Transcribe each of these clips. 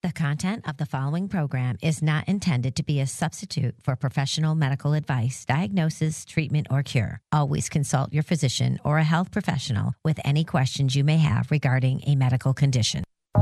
The content of the following program is not intended to be a substitute for professional medical advice, diagnosis, treatment, or cure. Always consult your physician or a health professional with any questions you may have regarding a medical condition.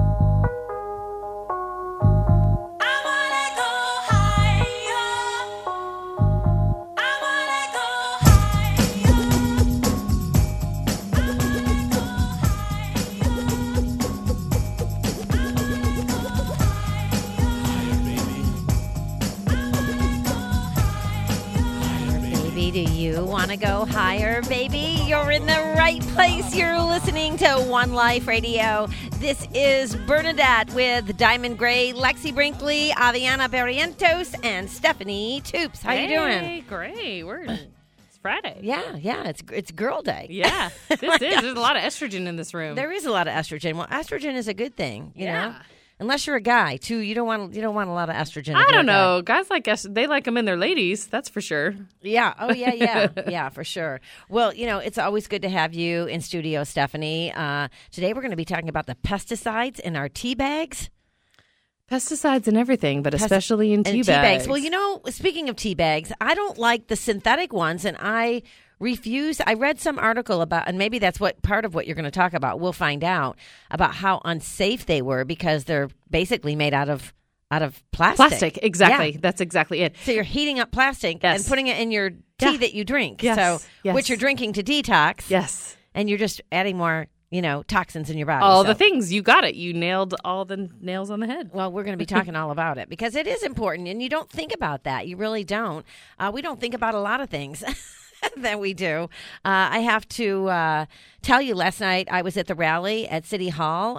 Do you want to go higher, baby? You're in the right place. You're listening to One Life Radio. This is Bernadette with Diamond Gray, Lexi Brinkley, Aviana Barrientos, and Stephanie Toops. How you doing? Great. It's Friday. Yeah. It's girl day. Yeah, this is. There's a lot of estrogen in this room. There is a lot of estrogen. Well, estrogen is a good thing, you know? Unless you're a guy, too, you don't want a lot of estrogen. I don't know. Guys like us, they like them in their ladies. That's for sure. Yeah. Oh, yeah. Yeah, for sure. Well, you know, it's always good to have you in studio, Stephanie. Today we're going to be talking about the pesticides in our tea bags. Pesticides and everything, but especially in tea bags. Well, you know, speaking of tea bags, I don't like the synthetic ones, and I refuse. I read some article about, and maybe that's what part of what you're going to talk about. We'll find out about how unsafe they were because they're basically made out of plastic. Plastic, exactly. Yeah. That's exactly it. So you're heating up plastic and putting it in your tea that you drink. Yes. So which you're drinking to detox. Yes. And you're just adding more, toxins in your body. All the things. You got it. You nailed all the nails on the head. Well, we're going to be talking all about it because it is important, and you don't think about that. You really don't. We don't think about a lot of things. That we do. I have to tell you, last night I was at the rally at City Hall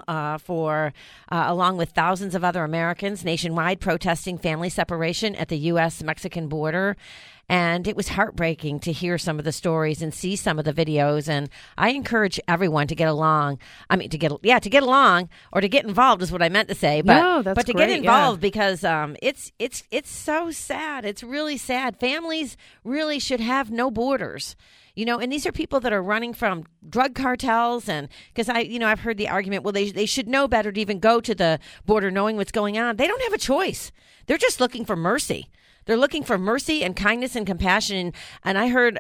along with thousands of other Americans nationwide protesting family separation at the U.S.-Mexican border. And it was heartbreaking to hear some of the stories and see some of the videos. And I encourage everyone to get along. I mean, to get along or to get involved is what I meant to say. But to get involved because it's so sad. It's really sad. Families really should have no borders. And these are people that are running from drug cartels, and because I've heard the argument, well, they should know better to even go to the border knowing what's going on. They don't have a choice. They're just looking for mercy. They're looking for mercy and kindness and compassion. And I heard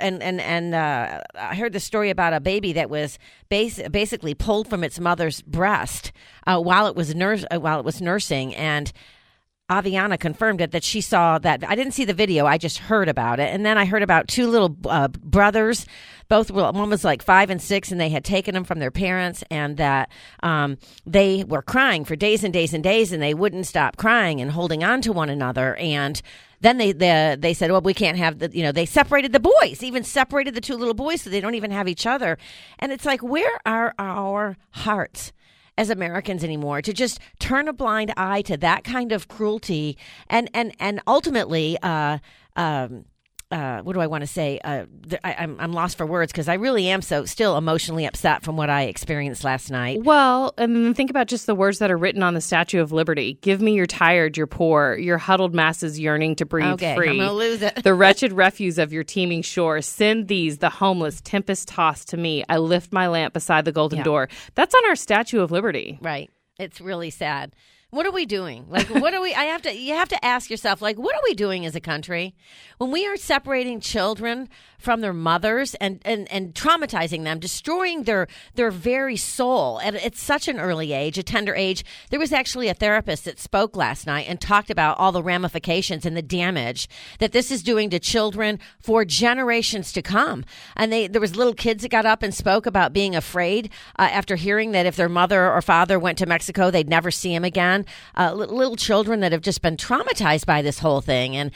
I heard the story about a baby that was basically pulled from its mother's breast while it was nursing. And Aviana confirmed it that she saw that. I didn't see the video. I just heard about it. And then I heard about two little brothers. One was like 5 and 6, and they had taken them from their parents, and that they were crying for days and days and days, and they wouldn't stop crying and holding on to one another. And then they said, well, we can't have they separated the boys, even separated the two little boys, so they don't even have each other. And it's like, where are our hearts as Americans anymore to just turn a blind eye to that kind of cruelty and ultimately what do I want to say? I'm lost for words because I really am still emotionally upset from what I experienced last night. Well, and then think about just the words that are written on the Statue of Liberty. Give me your tired, your poor, your huddled masses yearning to breathe free. I'm going to lose it. The wretched refuse of your teeming shore. Send these, the homeless, tempest-tossed to me. I lift my lamp beside the golden door. That's on our Statue of Liberty. Right. It's really sad. What are we doing? Like, what are we? You have to ask yourself, like, what are we doing as a country when we are separating children from their mothers and traumatizing them, destroying their very soul at such an early age, a tender age? There was actually a therapist that spoke last night and talked about all the ramifications and the damage that this is doing to children for generations to come. And there was little kids that got up and spoke about being afraid after hearing that if their mother or father went to Mexico, they'd never see him again. Little children that have just been traumatized by this whole thing. And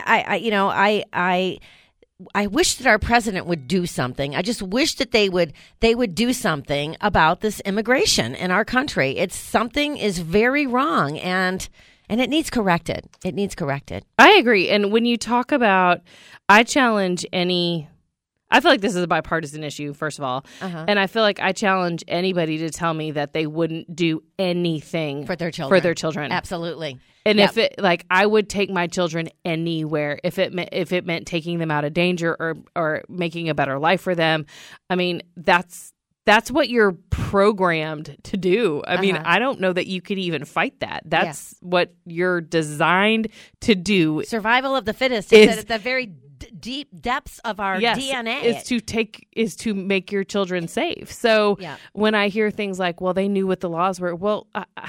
I wish that our president would do something. I just wish that they would do something about this immigration in our country. Something is very wrong, and it needs corrected. It needs corrected. I agree. And when you talk about, I challenge any I feel like this is a bipartisan issue, first of all. And I feel like I challenge anybody to tell me that they wouldn't do anything for their children. Absolutely. And if it, like, I would take my children anywhere if it meant taking them out of danger or making a better life for them. I mean, that's that's what you're programmed to do. I mean, I don't know that you could even fight that. That's what you're designed to do. Survival of the fittest is at the very deep depths of our DNA. Is to make your children safe. So when I hear things like, well, they knew what the laws were, well,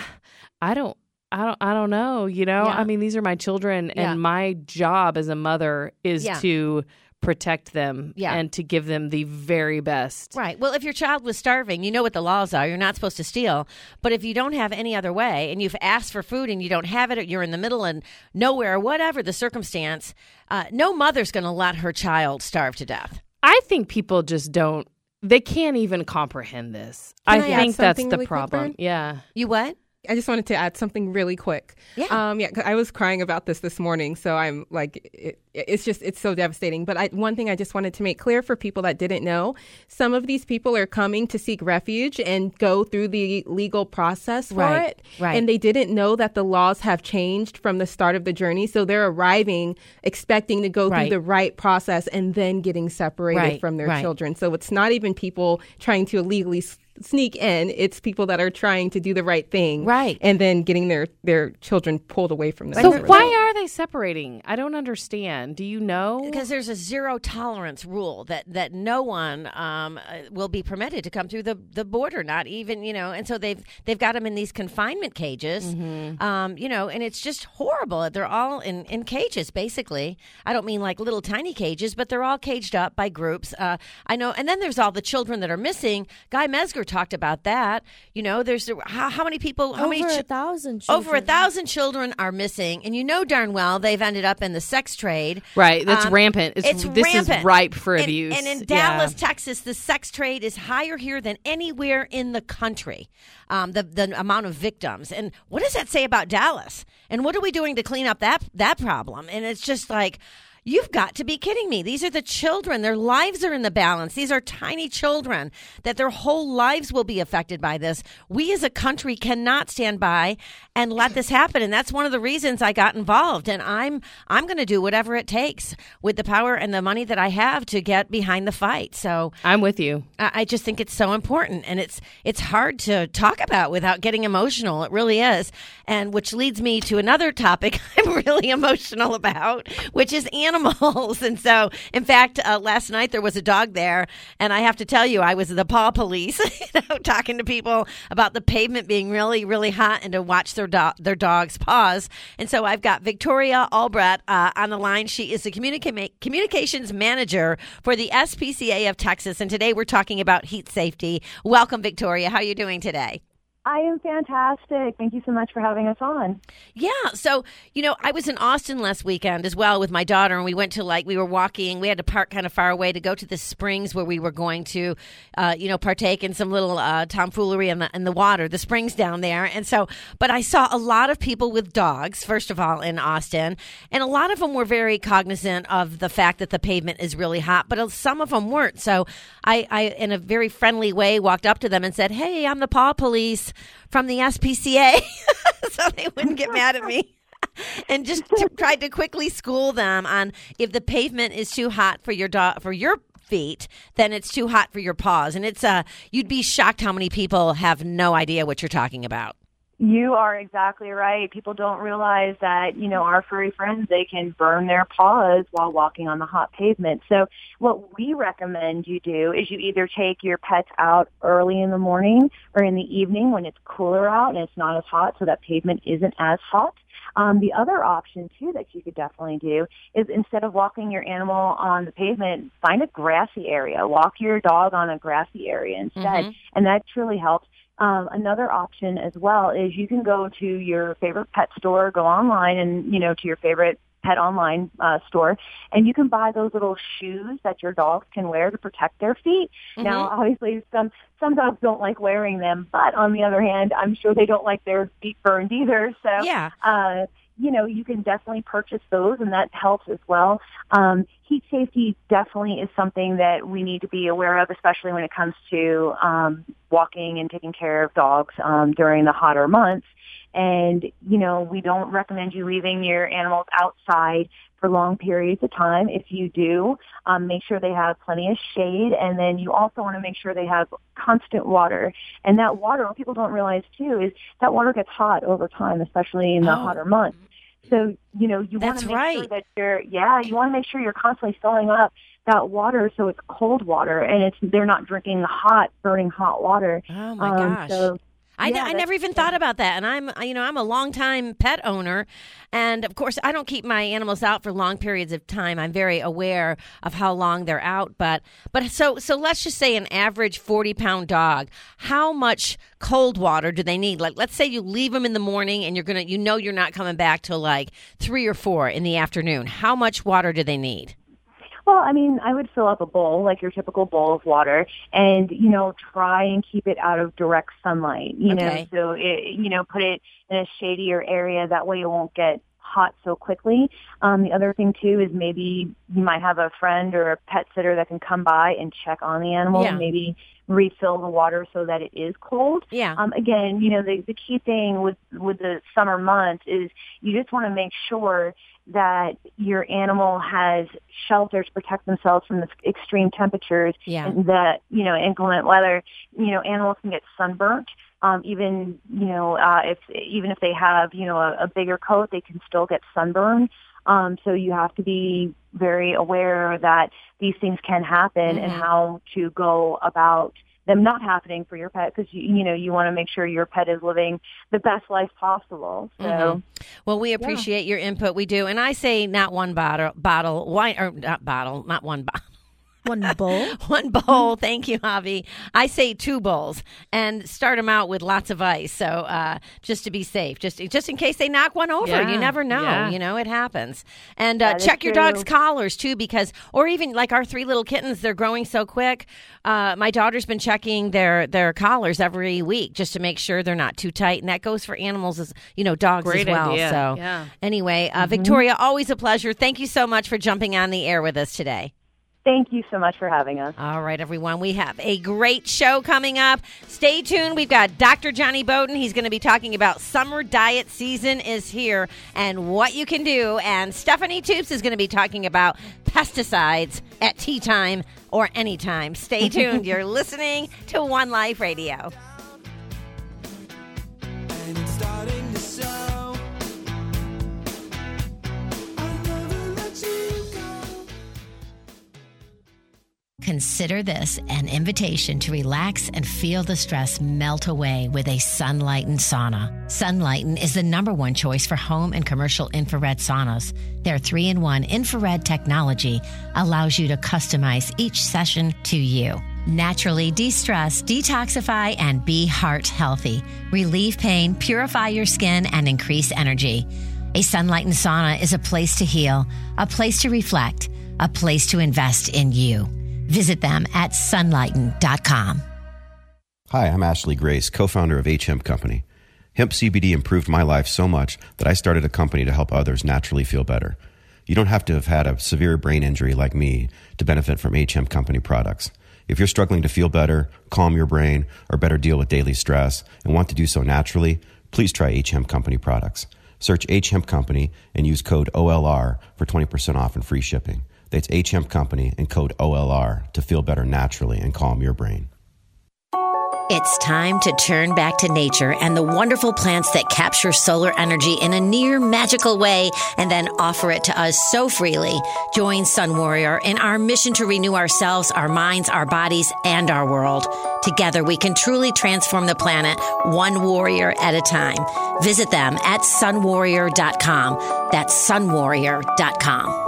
I don't know, I mean, these are my children and my job as a mother is to protect them and to give them the very best. Right. Well, if your child was starving, you know what the laws are. You're not supposed to steal. But if you don't have any other way and you've asked for food and you don't have it, or you're in the middle and nowhere, whatever the circumstance, no mother's going to let her child starve to death. I think people just they can't even comprehend this. I think that's the problem. Yeah. You what? I just wanted to add something really quick. Yeah. 'Cause I was crying about this morning, so I'm like, it's so devastating. But one thing I just wanted to make clear for people that didn't know, some of these people are coming to seek refuge and go through the legal process for it. Right. And they didn't know that the laws have changed from the start of the journey. So they're arriving expecting to go through the right process and then getting separated from their children. So it's not even people trying to illegally sneak in. It's people that are trying to do the right thing, and then getting their children pulled away from them. So why are they separating? I don't understand. Do you know? Because there's a zero tolerance rule that no one will be permitted to come through the border, not even, and so they've got them in these confinement cages, and it's just horrible. They're all in cages, basically. I don't mean like little tiny cages, but they're all caged up by groups. I know, and then there's all the children that are missing. Guy Mesger talked about that. There's how many people? Over 1,000 children. Over 1,000 children are missing, and darn well they've ended up in the sex trade. Right, that's rampant. This rampant. Is ripe for abuse. And in Dallas, Texas, the sex trade is higher here than anywhere in the country. The amount of victims, and what does that say about Dallas? And what are we doing to clean up that problem? And it's just like, you've got to be kidding me. These are the children. Their lives are in the balance. These are tiny children that their whole lives will be affected by this. We as a country cannot stand by and let this happen. And that's one of the reasons I got involved. And I'm going to do whatever it takes with the power and the money that I have to get behind the fight. So I'm with you. I just think it's so important. And it's hard to talk about without getting emotional. It really is. And which leads me to another topic I'm really emotional about, which is animals. And so, in fact, last night there was a dog there, and I have to tell you, I was the paw police, talking to people about the pavement being really, really hot and to watch their dog's paws. And so I've got Victoria Albrecht on the line. She is the communications manager for the SPCA of Texas, and today we're talking about heat safety. Welcome, Victoria. How are you doing today? I am fantastic. Thank you so much for having us on. Yeah. So, I was in Austin last weekend as well with my daughter, and we went to we were walking. We had to park kind of far away to go to the springs where we were going to, partake in some little tomfoolery in the water, the springs down there. And so, but I saw a lot of people with dogs, first of all, in Austin, and a lot of them were very cognizant of the fact that the pavement is really hot, but some of them weren't. So I in a very friendly way, walked up to them and said, "Hey, I'm the paw police from the SPCA," so they wouldn't get mad at me, and just tried to quickly school them on if the pavement is too hot for your dog, for your feet, then it's too hot for your paws. And it's you'd be shocked how many people have no idea what you're talking about. You are exactly right. People don't realize that, our furry friends, they can burn their paws while walking on the hot pavement. So what we recommend you do is you either take your pets out early in the morning or in the evening when it's cooler out and it's not as hot, so that pavement isn't as hot. The other option, too, that you could definitely do is instead of walking your animal on the pavement, find a grassy area. Walk your dog on a grassy area instead, and that truly helps. Another option as well is you can go to your favorite pet store, go online and, to your favorite pet online store, and you can buy those little shoes that your dogs can wear to protect their feet. Now, obviously, some dogs don't like wearing them, but on the other hand, I'm sure they don't like their feet burned either. So, yeah. You can definitely purchase those, and that helps as well. Heat safety definitely is something that we need to be aware of, especially when it comes to walking and taking care of dogs during the hotter months. And, we don't recommend you leaving your animals outside for long periods of time. If you do, make sure they have plenty of shade. And then you also want to make sure they have constant water. And that water, what people don't realize too, is that water gets hot over time, especially in the hotter months. So, you want to make sure that you want to make sure you're constantly filling up that water so it's cold water and they're not drinking the burning hot water. Oh my gosh. I never even thought about that. And I'm a longtime pet owner. And of course, I don't keep my animals out for long periods of time. I'm very aware of how long they're out. But so let's just say an average 40-pound dog, how much cold water do they need? Like, let's say you leave them in the morning and you're not coming back till like 3 or 4 in the afternoon. How much water do they need? Well, I would fill up a bowl, like your typical bowl of water, and, try and keep it out of direct sunlight, so, put it in a shadier area. That way it won't get hot so quickly. The other thing, too, is maybe you might have a friend or a pet sitter that can come by and check on the animal and maybe refill the water so that it is cold. Yeah. Again, the key thing with the summer months is you just want to make sure that your animal has shelter to protect themselves from the extreme temperatures and that, inclement weather. Animals can get sunburnt. Even if they have, a bigger coat, they can still get sunburn. So you have to be very aware that these things can happen and how to go about them not happening for your pet, because you want to make sure your pet is living the best life possible. So, well, we appreciate your input. We do, and I say not one bottle wine, or not bottle, not one bottle. One bowl? One bowl. Thank you, Javi. I say 2 bowls and start them out with lots of ice. So just to be safe, just in case they knock one over. You never know. Yeah. It happens. And check your dog's collars, too, or even like our 3 little kittens, they're growing so quick. My daughter's been checking their collars every week just to make sure they're not too tight. And that goes for animals, dogs Great as well. idea. So anyway, Victoria, always a pleasure. Thank you so much for jumping on the air with us today. Thank you so much for having us. All right, everyone. We have a great show coming up. Stay tuned. We've got Dr. Johnny Bowden. He's going to be talking about summer diet season is here and what you can do. And Stephanie Toops is going to be talking about pesticides at tea time or anytime. Stay tuned. You're listening to One Life Radio. And it's starting to show. I'll never let you go. Consider this an invitation to relax and feel the stress melt away with a Sunlighten sauna. Sunlighten is the #1 choice for home and commercial infrared saunas. Their 3-in-1 infrared technology allows you to customize each session to you. Naturally de-stress, detoxify, and be heart healthy. Relieve pain, purify your skin, and increase energy. A Sunlighten sauna is a place to heal, a place to reflect, a place to invest in you. Visit them at sunlighten.com. Hi, I'm Ashley Grace, co-founder of H-Hemp Company. Hemp CBD improved my life so much that I started a company to help others naturally feel better. You don't have to have had a severe brain injury like me to benefit from H-Hemp Company products. If you're struggling to feel better, calm your brain, or better deal with daily stress and want to do so naturally, please try H-Hemp Company products. Search H-Hemp Company and use code OLR for 20% off and free shipping. That's H-Hemp Company and code OLR to feel better naturally and calm your brain. It's time to turn back to nature and the wonderful plants that capture solar energy in a near magical way and then offer it to us so freely. Join Sun Warrior in our mission to renew ourselves, our minds, our bodies, and our world. Together, we can truly transform the planet one warrior at a time. Visit them at sunwarrior.com. That's sunwarrior.com.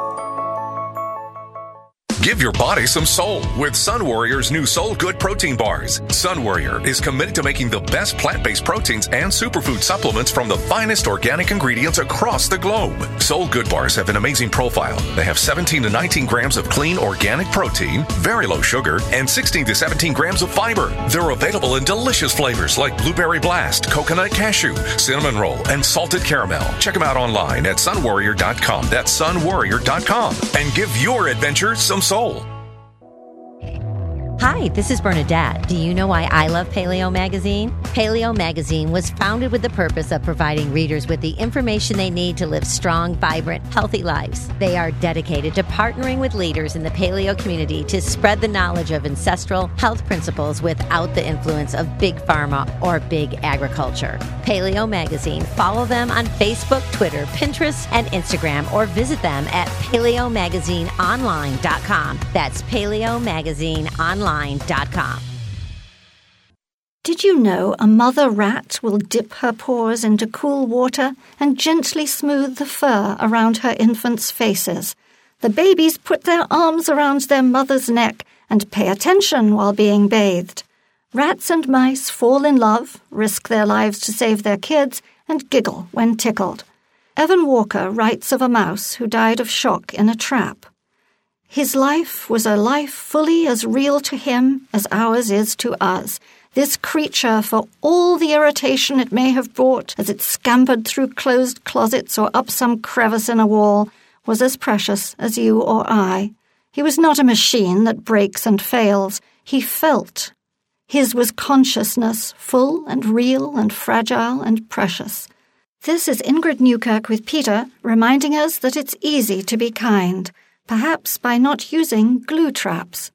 Give your body some soul with Sun Warrior's new Soul Good protein bars. Sun Warrior is committed to making the best plant-based proteins and superfood supplements from the finest organic ingredients across the globe. Soul Good bars have an amazing profile. They have 17 to 19 grams of clean organic protein, very low sugar, and 16 to 17 grams of fiber. They're available in delicious flavors like Blueberry Blast, Coconut Cashew, Cinnamon Roll, and Salted Caramel. Check them out online at sunwarrior.com. That's sunwarrior.com. And give your adventure some soul. Hi, this is Bernadette. Do you know why I love Paleo Magazine? Paleo Magazine was founded with the purpose of providing readers with the information they need to live strong, vibrant, healthy lives. They are dedicated to partnering with leaders in the paleo community to spread the knowledge of ancestral health principles without the influence of big pharma or big agriculture. Paleo Magazine. Follow them on Facebook, Twitter, Pinterest, and Instagram, or visit them at paleomagazineonline.com. That's paleomagazineonline.com. Did you know a mother rat will dip her paws into cool water and gently smooth the fur around her infants' faces? The babies put their arms around their mother's neck and pay attention while being bathed. Rats and mice fall in love, risk their lives to save their kids, and giggle when tickled. Evan Walker writes of a mouse who died of shock in a trap. His life was a life fully as real to him as ours is to us. This creature, for all the irritation it may have brought as it scampered through closed closets or up some crevice in a wall, was as precious as you or I. He was not a machine that breaks and fails. He felt. His was consciousness, full and real and fragile and precious. This is Ingrid Newkirk with Peter, reminding us that it's easy to be kind, perhaps by not using glue traps.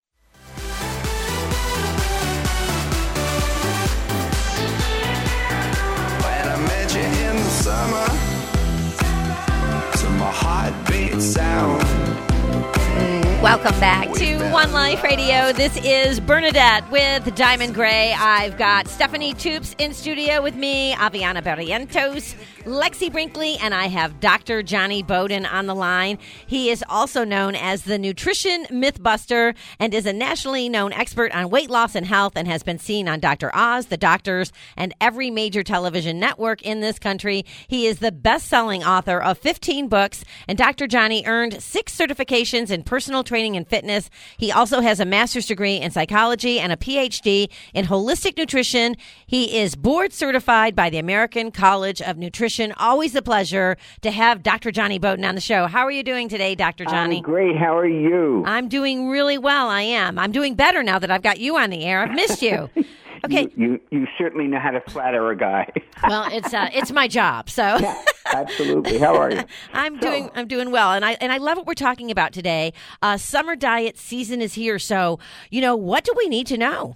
When I met you in the summer, to my heartbeat sound. Welcome back to One Life Radio. This is Bernadette with Diamond Gray. I've got Stephanie Toops in studio with me, Aviana Barrientos, Lexi Brinkley, and I have Dr. Johnny Bowden on the line. He is also known as the Nutrition Mythbuster and is a nationally known expert on weight loss and health and has been seen on Dr. Oz, The Doctors, and every major television network in this country. He is the best-selling author of 15 books, and Dr. Johnny earned 6 certifications in personal training and fitness. He also has a master's degree in psychology and a PhD in holistic nutrition. He is board certified by the American College of Nutrition. Always a pleasure to have Dr. Johnny Bowden on the show. How are you doing today, Dr. Johnny? I'm great. How are you? I'm doing really well. I am. I'm doing better now that I've got you on the air. I've missed you. Okay. You certainly know how to flatter a guy. Well, it's my job. So yeah, absolutely. How are you? I'm doing well, and I love what we're talking about today. Summer diet season is here, so what do we need to know?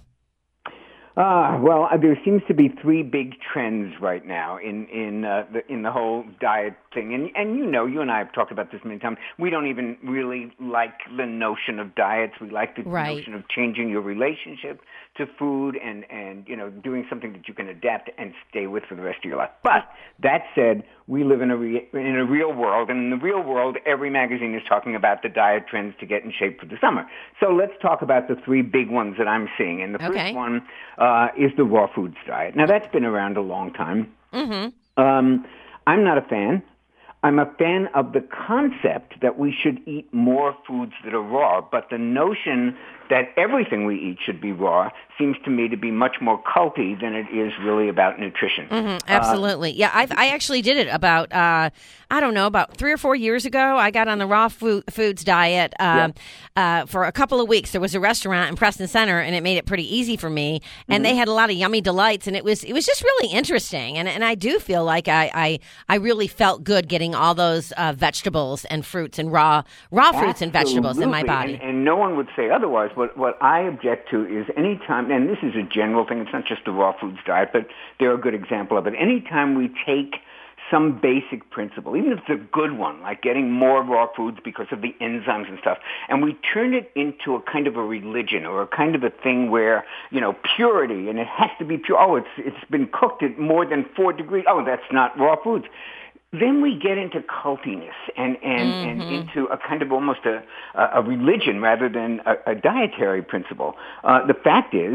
Well, there seems to be 3 big trends right now in the whole diet thing, and you and I have talked about this many times. We don't even really like the notion of diets. We like the notion of changing your relationship to food and doing something that you can adapt and stay with for the rest of your life. But that said, we live in a real world, and in the real world, every magazine is talking about the diet trends to get in shape for the summer. So let's talk about the 3 big ones that I'm seeing. And the first one is the raw foods diet. Now, that's been around a long time. Mm-hmm. I'm not a fan. I'm a fan of the concept that we should eat more foods that are raw, but the notion that everything we eat should be raw seems to me to be much more culty than it is really about nutrition. Mm-hmm, absolutely. Yeah, I actually did it about, about 3 or 4 years ago. I got on the raw foods diet for a couple of weeks. There was a restaurant in Preston Center, and it made it pretty easy for me. And they had a lot of yummy delights, and it was just really interesting. And I do feel like I really felt good getting all those vegetables and fruits and raw fruits and vegetables in my body. And no one would say otherwise. What I object to is any time, and this is a general thing, it's not just the raw foods diet, but they're a good example of it. Anytime we take some basic principle, even if it's a good one, like getting more raw foods because of the enzymes and stuff, and we turn it into a kind of a religion or a kind of a thing where, purity, and it has to be pure. Oh, it's been cooked at more than 4 degrees. Oh, that's not raw foods. Then we get into cultiness and into a kind of almost a religion rather than a dietary principle. The fact is,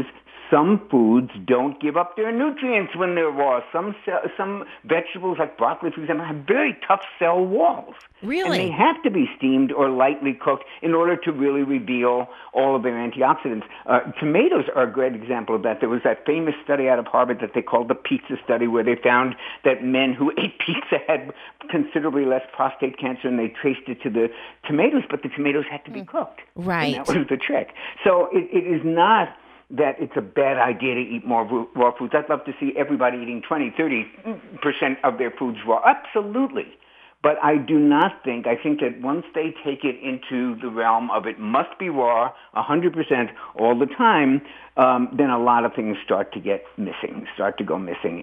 some foods don't give up their nutrients when they're raw. Some vegetables, like broccoli, for example, have very tough cell walls. Really? And they have to be steamed or lightly cooked in order to really reveal all of their antioxidants. Tomatoes are a great example of that. There was that famous study out of Harvard that they called the pizza study, where they found that men who ate pizza had considerably less prostate cancer, and they traced it to the tomatoes, but the tomatoes had to be cooked. Right. And that was the trick. So it is not that it's a bad idea to eat more raw foods. I'd love to see everybody eating 20, 30% of their foods raw. Absolutely. But I think that once they take it into the realm of it must be raw 100% all the time, then a lot of things start to go missing.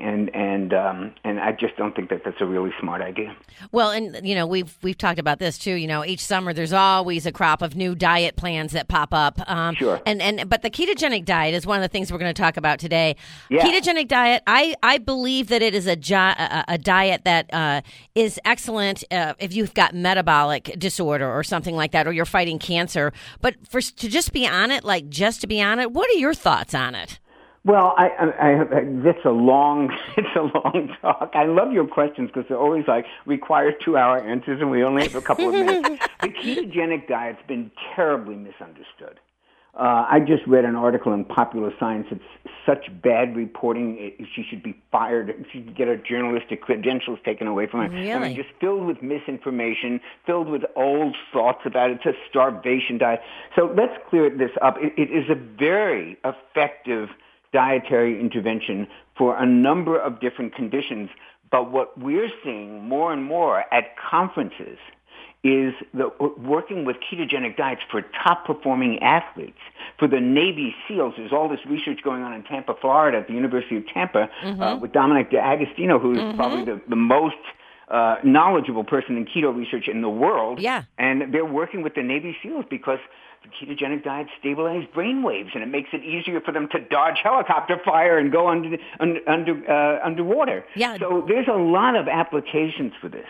And I just don't think that that's a really smart idea. Well, and, we've talked about this too. Each summer there's always a crop of new diet plans that pop up. Sure. But the ketogenic diet is one of the things we're going to talk about today. Yeah. Ketogenic diet, I believe that it is a diet that is excellent if you've got metabolic disorder or something like that, or you're fighting cancer. But to just be on it, what are your thoughts on it? Well, it's a long talk. I love your questions because they're always require 2-hour answers, and we only have a couple of minutes. The ketogenic diet's been terribly misunderstood. I just read an article in Popular Science. It's such bad reporting. She should be fired. She should get her journalistic credentials taken away from her. Really? I mean, just filled with misinformation, filled with old thoughts about it. It's a starvation diet. So let's clear this up. It is a very effective dietary intervention for a number of different conditions. But what we're seeing more and more at conferences is working with ketogenic diets for top-performing athletes. For the Navy SEALs, there's all this research going on in Tampa, Florida, at the University of Tampa, with Dominic D'Agostino, who's probably the most knowledgeable person in keto research in the world. Yeah. And they're working with the Navy SEALs because the ketogenic diet stabilizes brain waves, and it makes it easier for them to dodge helicopter fire and go underwater. Yeah. So there's a lot of applications for this.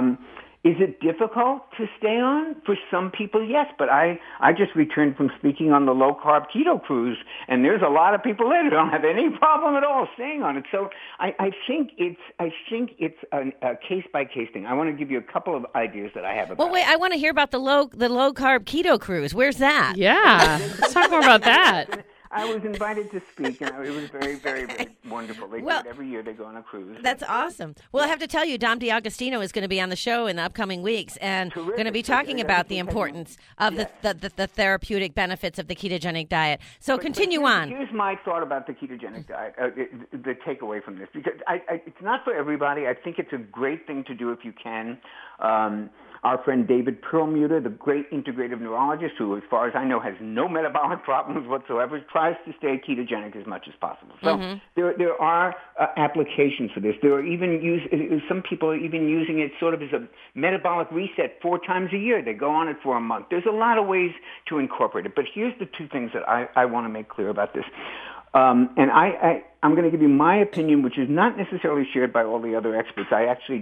Is it difficult to stay on? For some people, yes. But I just returned from speaking on the low-carb keto cruise, and there's a lot of people there who don't have any problem at all staying on it. So I think it's a case-by-case thing. I want to give you a couple of ideas that I have about it. Well, wait, I want to hear about the low-carb keto cruise. Where's that? Yeah. Let's talk more about that. I was invited to speak, and it was very, very, very wonderful. They do it every year. They go on a cruise. That's awesome. Well, I have to tell you, Dom D'Agostino is going to be on the show in the upcoming weeks, and going to be talking about the importance of the therapeutic benefits of the ketogenic diet. So continue on. Here's my thought about the ketogenic diet, the takeaway from this, because it's not for everybody. I think it's a great thing to do if you can. Our friend David Perlmutter, the great integrative neurologist, who, as far as I know, has no metabolic problems whatsoever, tries to stay ketogenic as much as possible. So there are applications for this. There are even some people are even using it sort of as a metabolic reset 4 times a year. They go on it for a month. There's a lot of ways to incorporate it. But here's the 2 things that I want to make clear about this. And I'm going to give you my opinion, which is not necessarily shared by all the other experts. I actually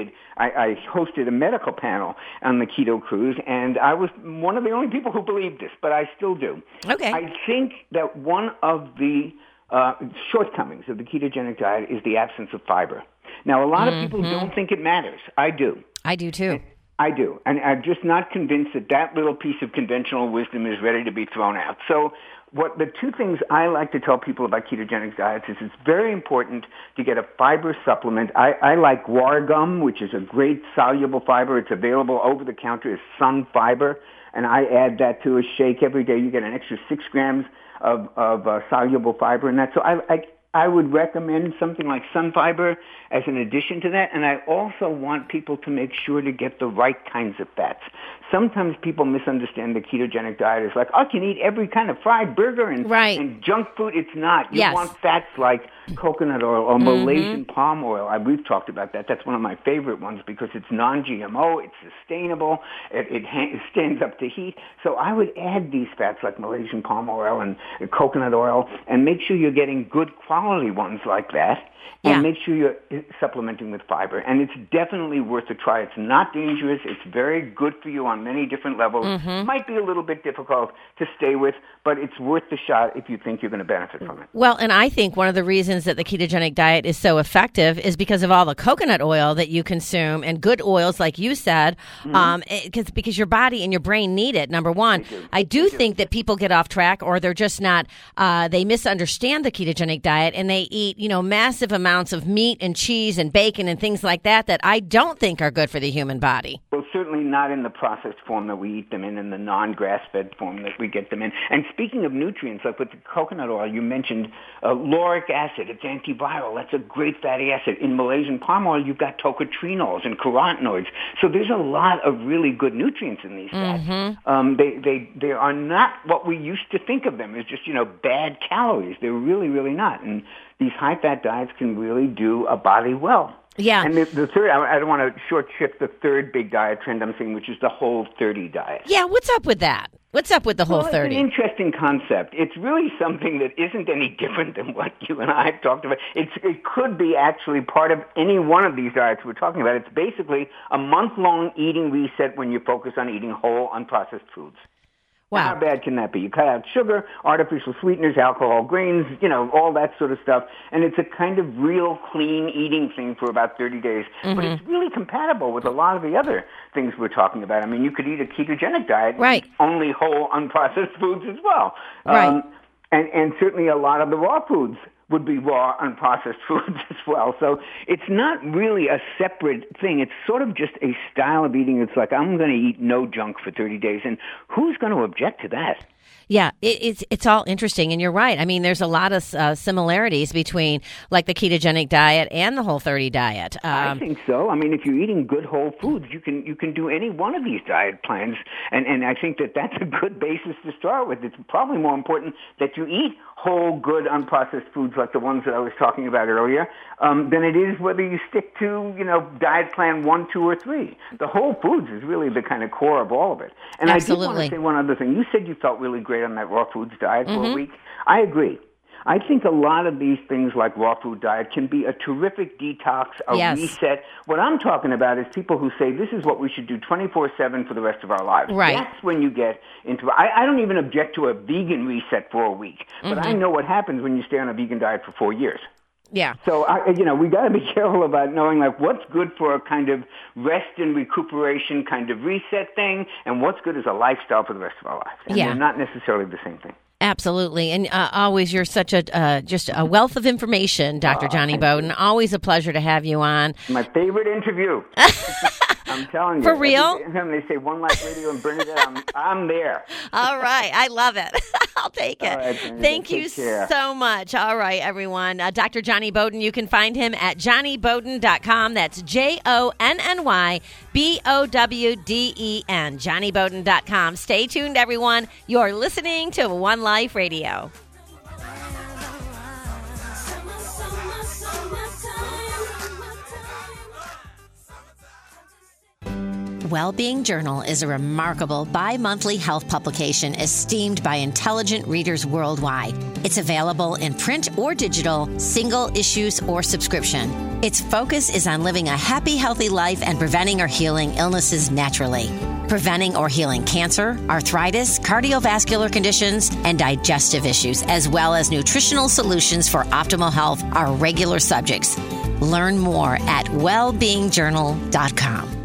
I hosted a medical panel on the keto cruise, and I was one of the only people who believed this, but I still do. Okay. I think that one of the shortcomings of the ketogenic diet is the absence of fiber. Now, a lot of people don't think it matters. I do. I do, too. I do. And I'm just not convinced that little piece of conventional wisdom is ready to be thrown out. So what the 2 things I like to tell people about ketogenic diets is it's very important to get a fiber supplement. I like guar gum, which is a great soluble fiber. It's available over the counter as Sun Fiber, and I add that to a shake every day. You get an extra 6 grams of soluble fiber in that. So I would recommend something like Sun Fiber as an addition to that, and I also want people to make sure to get the right kinds of fats. Sometimes people misunderstand the ketogenic diet as like, I can eat every kind of fried burger and junk food. It's not. You want fats like coconut oil or Malaysian palm oil. We've talked about that. That's one of my favorite ones because it's non-GMO, it's sustainable, it stands up to heat. So I would add these fats like Malaysian palm oil and coconut oil and make sure you're getting good quality ones like that. And make sure you're supplementing with fiber. And it's definitely worth a try. It's not dangerous. It's very good for you on many different levels. It might be a little bit difficult to stay with, but it's worth the shot if you think you're going to benefit from it. Well, and I think one of the reasons that the ketogenic diet is so effective is because of all the coconut oil that you consume and good oils, like you said, because your body and your brain need it, number one. I do think that people get off track or they're just not, they misunderstand the ketogenic diet and they eat, massive amounts of meat and cheese and bacon and things like that I don't think are good for the human body. Well, certainly not in the processed form that we eat them in the non-grass-fed form that we get them in. And speaking of nutrients, like with the coconut oil, you mentioned lauric acid. It's antiviral. That's a great fatty acid. In Malaysian palm oil, you've got tocotrienols and carotenoids. So there's a lot of really good nutrients in these fats. They are not what we used to think of them as just, bad calories. They're really, really not. And these high-fat diets can really do a body well. Yeah. And the third, I don't want to short-shift the third big diet trend I'm seeing, which is the Whole30 diet. Yeah, what's up with that? What's up with the Whole30? It's an interesting concept. It's really something that isn't any different than what you and I have talked about. It could be actually part of any one of these diets we're talking about. It's basically a month-long eating reset when you focus on eating whole, unprocessed foods. Wow. How bad can that be? You cut out sugar, artificial sweeteners, alcohol, grains, all that sort of stuff. And it's a kind of real clean eating thing for about 30 days. But it's really compatible with a lot of the other things we're talking about. I mean, you could eat a ketogenic diet, right, and only whole, unprocessed foods as well. Right. And certainly a lot of the raw foods would be raw, unprocessed foods as well. So it's not really a separate thing. It's sort of just a style of eating. It's like, I'm going to eat no junk for 30 days. And who's going to object to that? Yeah, it's all interesting, and you're right. I mean, there's a lot of similarities between like the ketogenic diet and the Whole30 diet. I think so. I mean, if you're eating good whole foods, you can do any one of these diet plans, and I think that's a good basis to start with. It's probably more important that you eat whole, good, unprocessed foods like the ones that I was talking about earlier than it is whether you stick to diet plan 1, 2, or 3. The whole foods is really the kind of core of all of it. And Absolutely. I did want to say one other thing. You said you felt really great on that raw foods diet for a week. I agree. I think a lot of these things like raw food diet can be a terrific detox, reset. What I'm talking about is people who say this is what we should do 24/7 for the rest of our lives. Right. That's when you get into I don't even object to a vegan reset for a week, but I know what happens when you stay on a vegan diet for 4 years. Yeah. So, we got to be careful about knowing what's good for a kind of rest and recuperation kind of reset thing and what's good as a lifestyle for the rest of our lives. And they're not necessarily the same thing. Absolutely. And always, you're such just a wealth of information, Dr. Johnny Bowden. Always a pleasure to have you on. My favorite interview. I'm telling you. For real? Every time they say One Life Radio and Bernadette, I'm there. All right. I love it. I'll take it. All right, Thank you so much. All right, everyone. Dr. Johnny Bowden, you can find him at johnnybowden.com. That's JONNYBOWDEN. johnnybowden.com. Stay tuned, everyone. You're listening to One Life Radio. Wellbeing Journal is a remarkable bi-monthly health publication esteemed by intelligent readers worldwide. It's available in print or digital, single issues or subscription. Its focus is on living a happy, healthy life and preventing or healing illnesses naturally. Preventing or healing cancer, arthritis, cardiovascular conditions, and digestive issues, as well as nutritional solutions for optimal health are regular subjects. Learn more at wellbeingjournal.com.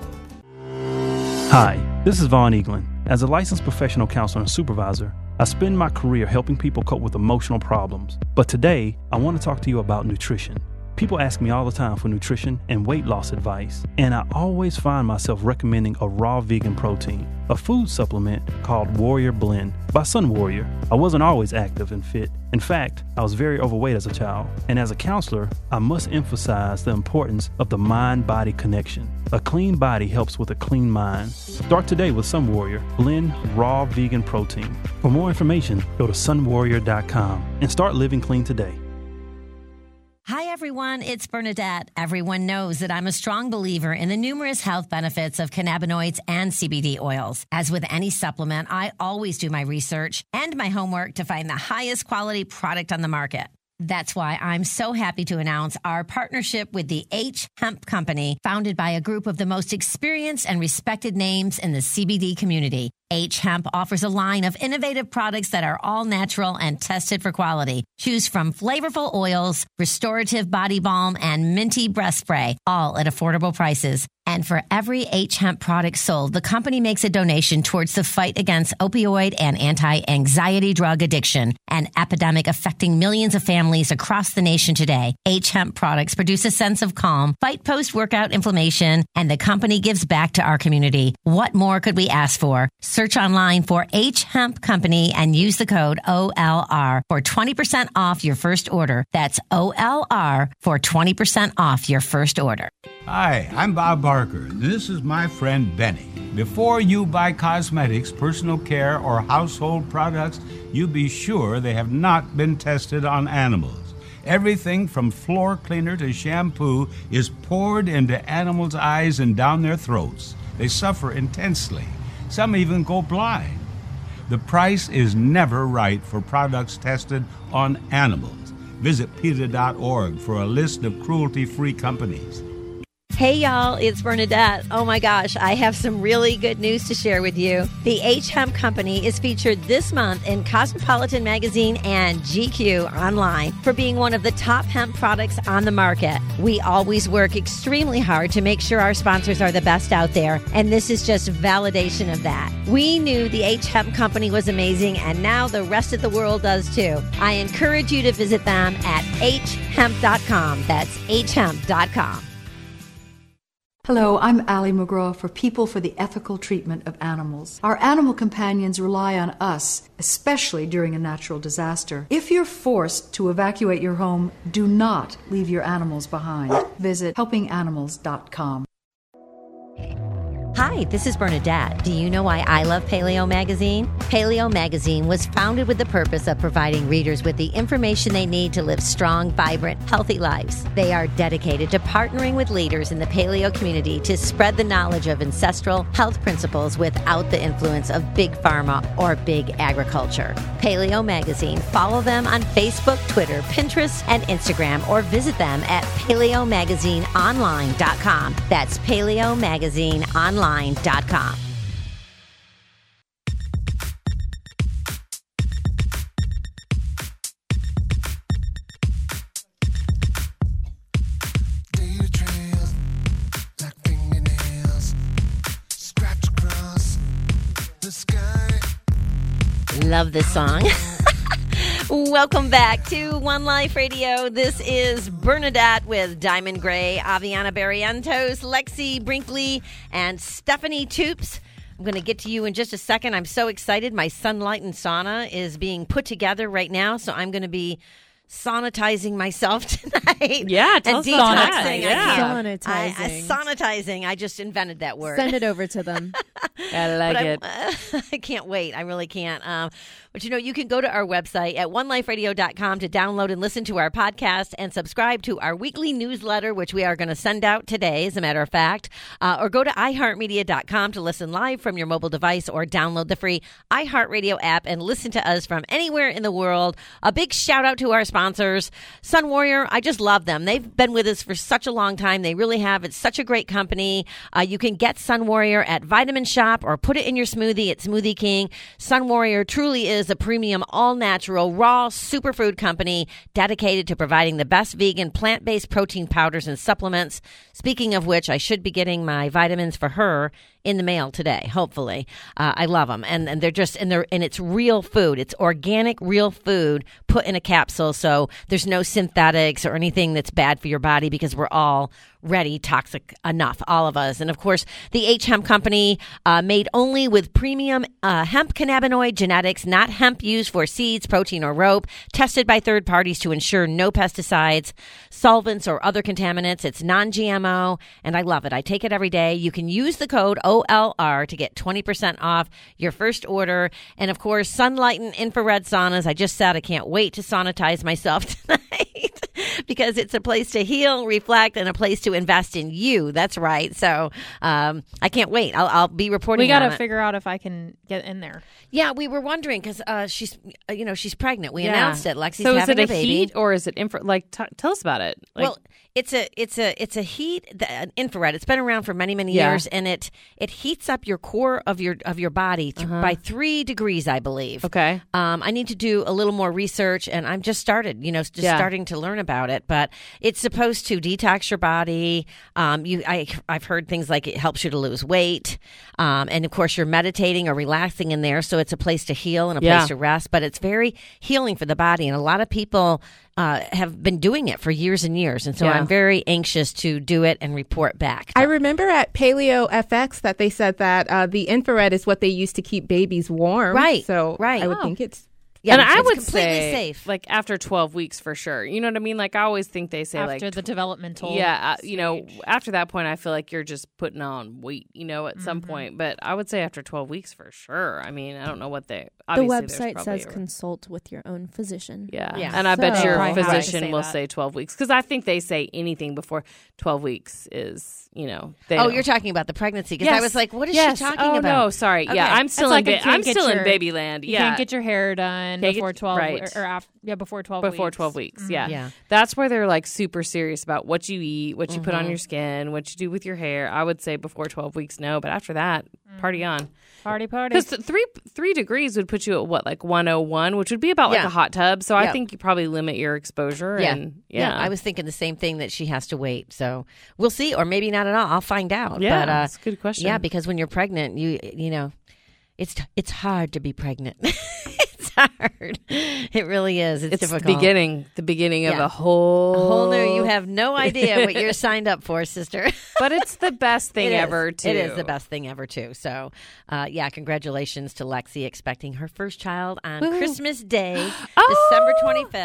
Hi, this is Vaughn Eaglin. As a licensed professional counselor and supervisor, I spend my career helping people cope with emotional problems. But today, I want to talk to you about nutrition. People ask me all the time for nutrition and weight loss advice, and I always find myself recommending a raw vegan protein, a food supplement called Warrior Blend by Sun Warrior. I wasn't always active and fit. In fact, I was very overweight as a child, and as a counselor, I must emphasize the importance of the mind-body connection. A clean body helps with a clean mind. Start today with Sun Warrior Blend Raw Vegan Protein. For more information, go to sunwarrior.com and start living clean today. Hi, everyone. It's Bernadette. Everyone knows that I'm a strong believer in the numerous health benefits of cannabinoids and CBD oils. As with any supplement, I always do my research and my homework to find the highest quality product on the market. That's why I'm so happy to announce our partnership with the H Hemp Company, founded by a group of the most experienced and respected names in the CBD community. H Hemp offers a line of innovative products that are all natural and tested for quality. Choose from flavorful oils, restorative body balm, and minty breath spray, all at affordable prices. And for every H Hemp product sold, the company makes a donation towards the fight against opioid and anti-anxiety drug addiction, an epidemic affecting millions of families across the nation today. H Hemp products produce a sense of calm, fight post-workout inflammation, and the company gives back to our community. What more could we ask for? Search online for H Hemp Company and use the code OLR for 20% off your first order. That's OLR for 20% off your first order. Hi, I'm Bob Barker. This is my friend Benny. Before you buy cosmetics, personal care, or household products, you be sure they have not been tested on animals. Everything from floor cleaner to shampoo is poured into animals' eyes and down their throats. They suffer intensely. Some even go blind. The price is never right for products tested on animals. Visit PETA.org for a list of cruelty-free companies. Hey, y'all, it's Bernadette. Oh, my gosh, I have some really good news to share with you. The H Hemp Company is featured this month in Cosmopolitan Magazine and GQ Online for being one of the top hemp products on the market. We always work extremely hard to make sure our sponsors are the best out there, and this is just validation of that. We knew the H Hemp Company was amazing, and now the rest of the world does too. I encourage you to visit them at hemp.com. That's hemp.com. Hello, I'm Allie McGraw for People for the Ethical Treatment of Animals. Our animal companions rely on us, especially during a natural disaster. If you're forced to evacuate your home, do not leave your animals behind. Visit helpinganimals.com. Hi, this is Bernadette. Do you know why I love Paleo Magazine? Paleo Magazine was founded with the purpose of providing readers with the information they need to live strong, vibrant, healthy lives. They are dedicated to partnering with leaders in the paleo community to spread the knowledge of ancestral health principles without the influence of big pharma or big agriculture. Paleo Magazine. Follow them on Facebook, Twitter, Pinterest, and Instagram, or visit them at paleomagazineonline.com. That's paleomagazineonline.com. Data trails, like fingernails, scratch across the sky. Love this song. Welcome back to One Life Radio. This is Bernadette with Diamond Gray, Aviana Barrientos, Lexi Brinkley, and Stephanie Toops. I'm going to get to you in just a second. I'm so excited. My Sunlight and Sauna is being put together right now, so I'm going to be sanitizing myself tonight. Yeah, tell us about that. Sanitizing. I just invented that word. Send it over to them. I like it. I can't wait. I really can't. But, you can go to our website at oneliferadio.com to download and listen to our podcast and subscribe to our weekly newsletter, which we are going to send out today, as a matter of fact. Or go to iHeartMedia.com to listen live from your mobile device or download the free iHeartRadio app and listen to us from anywhere in the world. A big shout out to our sponsors, Sun Warrior. I just love them. They've been with us for such a long time. They really have. It's such a great company. You can get Sun Warrior at Vitamin Shop or put it in your smoothie at Smoothie King. Sun Warrior truly is a premium, all-natural, raw superfood company dedicated to providing the best vegan, plant-based protein powders and supplements. Speaking of which, I should be getting my vitamins for her in the mail today, hopefully. I love them. And they're just, and it's real food. It's organic, real food put in a capsule. So there's no synthetics or anything that's bad for your body, because we're all ready toxic enough, all of us. And of course, the H Hemp Company, made only with premium hemp cannabinoid genetics, not hemp used for seeds, protein, or rope, tested by third parties to ensure no pesticides, solvents, or other contaminants. It's non-GMO, and I love it. I take it every day. You can use the code OLR to get 20% off your first order. And of course, Sunlight and infrared saunas. I just said I can't wait to sanitize myself tonight because it's a place to heal, reflect, and a place to invest in you. That's right. So I can't wait. I'll be reporting. We got on to it. figure out if I can get in there. Yeah, we were wondering because she's pregnant. We announced it. Lexi's so having is it a baby. Heat or is it infrared? Like, tell us about it. Like, Well, it's a heat, an infrared. It's been around for many years, and it heats up your core of your body by 3 degrees, I believe. Okay. I need to do a little more research, and I'm just started. Starting to learn about it. But it's supposed to detox your body. I've heard things like it helps you to lose weight, and of course you're meditating or relaxing in there, so it's a place to heal and a place to rest. But it's very healing for the body, and a lot of people have been doing it for years and years, and so I'm very anxious to do it and report back. I remember at Paleo FX that they said that the infrared is what they use to keep babies warm. Right. So right. I would think it's. Yeah, and it's I would completely say, safe. like, after 12 weeks for sure. You know what I mean? Like, I always think they say, after like, the developmental stage. After that point, I feel like you're just putting on weight, at some point. But I would say after 12 weeks for sure. I mean, I don't know what they... The website says consult with your own physician. Yeah. And I bet your physician will say 12 weeks. Because I think they say anything before 12 weeks is, you're talking about the pregnancy. Because I was like, what is she talking about? Oh, no, sorry. Okay. Yeah, I'm still like in baby land. You can't get your hair done before 12 or after, before 12 weeks. Before 12 weeks, Mm-hmm. yeah. That's where they're like super serious about what you eat, what you put on your skin, what you do with your hair. I would say before 12 weeks, no. But after that, party on. Party. Because 3 degrees would put you at what, like 101, which would be about like a hot tub. So I think you probably limit your exposure. Yeah. And, I was thinking the same thing, that she has to wait. So we'll see, or maybe not at all. I'll find out. Yeah, but, that's a good question. Yeah, because when you're pregnant, you know, it's hard to be pregnant. It's hard. It really is. It's difficult. The beginning of a whole new. You have no idea what you're signed up for, sister. But it's the best thing ever, too. It is the best thing ever, too. So, congratulations to Lexi, expecting her first child on Christmas Day, December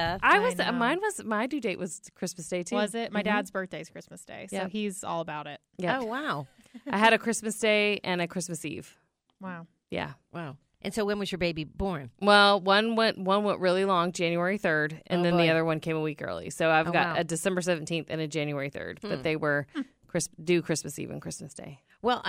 25th. My due date was Christmas Day, too. Was it? My dad's birthday is Christmas Day, so he's all about it. Yep. Oh, wow. I had a Christmas Day and a Christmas Eve. Wow. Yeah. Wow. And so when was your baby born? Well, one went really long, January 3rd, and then the other one came a week early. So I've got a December 17th and a January 3rd, but they were due Christmas Eve and Christmas Day. Well,